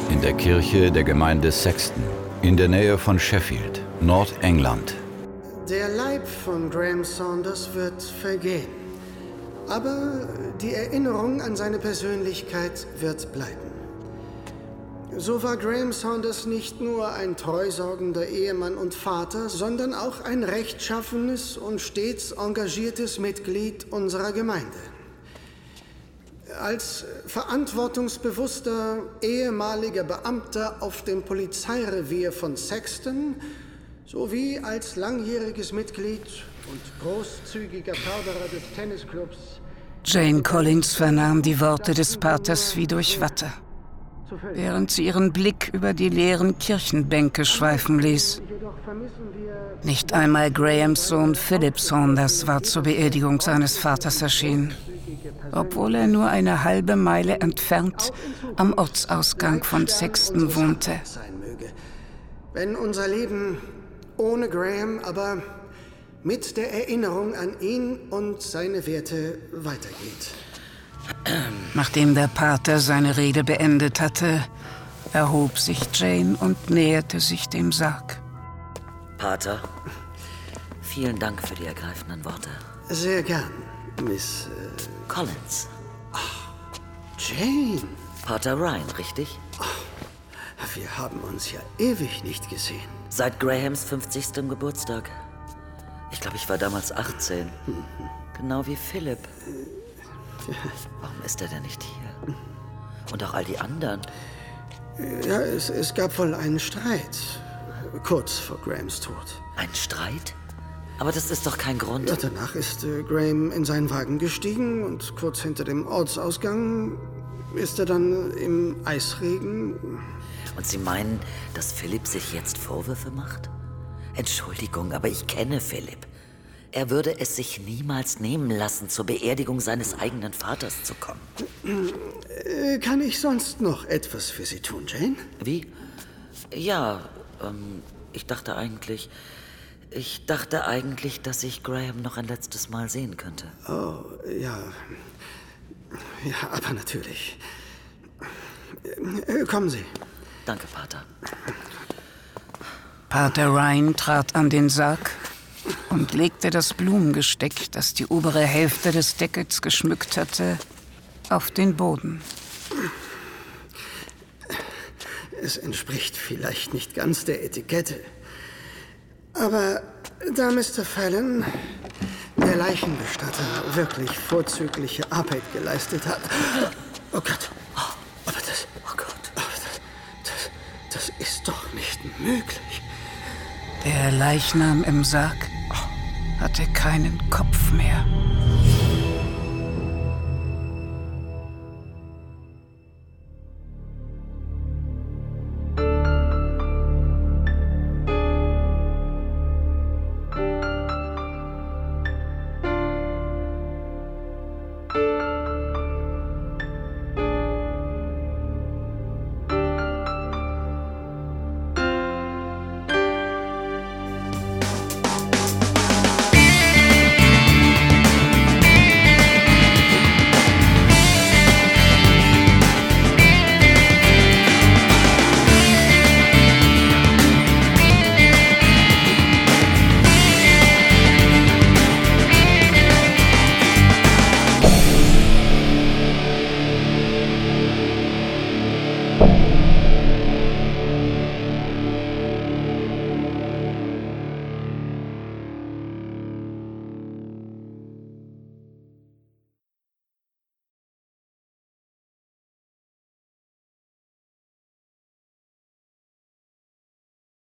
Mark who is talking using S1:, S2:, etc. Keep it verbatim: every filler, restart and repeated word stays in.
S1: In der Kirche der Gemeinde Sexton, in der Nähe von Sheffield, Nordengland.
S2: Der Leib von Graham Saunders wird vergehen, aber die Erinnerung an seine Persönlichkeit wird bleiben. So war Graham Saunders nicht nur ein treusorgender Ehemann und Vater, sondern auch ein rechtschaffenes und stets engagiertes Mitglied unserer Gemeinde. Als verantwortungsbewusster ehemaliger Beamter auf dem Polizeirevier von Sexton sowie als langjähriges Mitglied und großzügiger Förderer des Tennisclubs.
S3: Jane Collins vernahm die Worte des Paters wie durch Watte, während sie ihren Blick über die leeren Kirchenbänke schweifen ließ. Nicht einmal Grahams Sohn Philip Saunders war zur Beerdigung seines Vaters erschienen, obwohl er nur eine halbe Meile entfernt am Ortsausgang von Sexton wohnte.
S2: Wenn unser Leben ohne Graham, aber mit der Erinnerung an ihn und seine Werte weitergeht.
S3: Nachdem der Pater seine Rede beendet hatte, erhob sich Jane und näherte sich dem Sarg.
S4: Pater, vielen Dank für die ergreifenden Worte.
S2: Sehr gern, Miss... Äh
S4: Collins.
S2: Ach, Jane.
S4: Pater Ryan, richtig?
S2: Ach, wir haben uns ja ewig nicht gesehen.
S4: Seit Grahams fünfzigsten Geburtstag. Ich glaube, ich war damals achtzehn. Mhm. Genau wie Philipp. Warum ist er denn nicht hier? Und auch all die anderen?
S2: Ja, es, es gab wohl einen Streit. Kurz vor Grahams Tod.
S4: Ein Streit? Aber das ist doch kein Grund.
S2: Ja, danach ist äh, Graham in seinen Wagen gestiegen und kurz hinter dem Ortsausgang ist er dann im Eisregen.
S4: Und Sie meinen, dass Philipp sich jetzt Vorwürfe macht? Entschuldigung, aber ich kenne Philipp. Er würde es sich niemals nehmen lassen, zur Beerdigung seines eigenen Vaters zu kommen.
S2: Äh, kann ich sonst noch etwas für Sie tun, Jane?
S4: Wie? Ja, ähm, ich dachte eigentlich... Ich dachte eigentlich, dass ich Graham noch ein letztes Mal sehen könnte.
S2: Oh, ja. Ja, aber natürlich. Äh, kommen Sie.
S4: Danke, Pater.
S3: Pater Ryan trat an den Sarg und legte das Blumengesteck, das die obere Hälfte des Deckels geschmückt hatte, auf den Boden.
S2: Es entspricht vielleicht nicht ganz der Etikette. Aber da Mister Fallon, der Leichenbestatter, wirklich vorzügliche Arbeit geleistet hat... Oh Gott. Aber das...
S4: Oh Gott.
S2: Aber das, das, das ist doch nicht möglich.
S3: Der Leichnam im Sarg hatte keinen Kopf mehr.